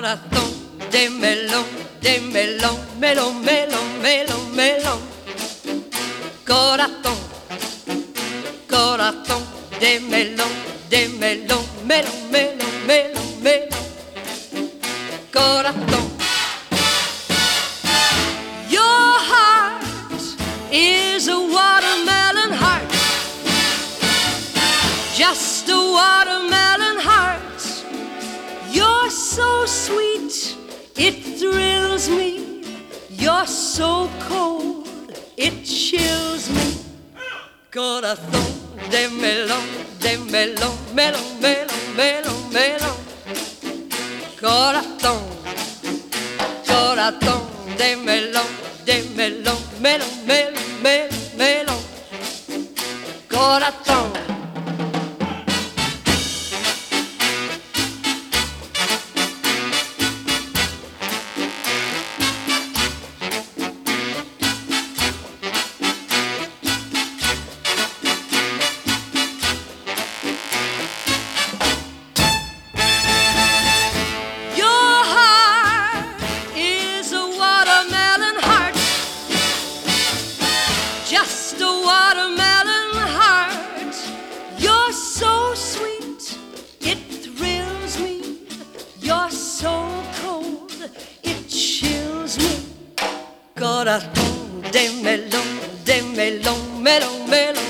Corazón de melón, melón, melón, melón, melón. Corazón, corazón de melón, melón, melón, melón, melón. Corazón. Your heart is a watermelon heart, just a watermelon heart. You're so sweet, it thrills me. You're so cold, it chills me. Corazón de melón, melón, melón, melón, melón. Corazón, corazón de melón, melón, melón, melón, melón. Corazón. Just a watermelon heart. You're so sweet, it thrills me. You're so cold, it chills me. Corazón de melón, melón, melón,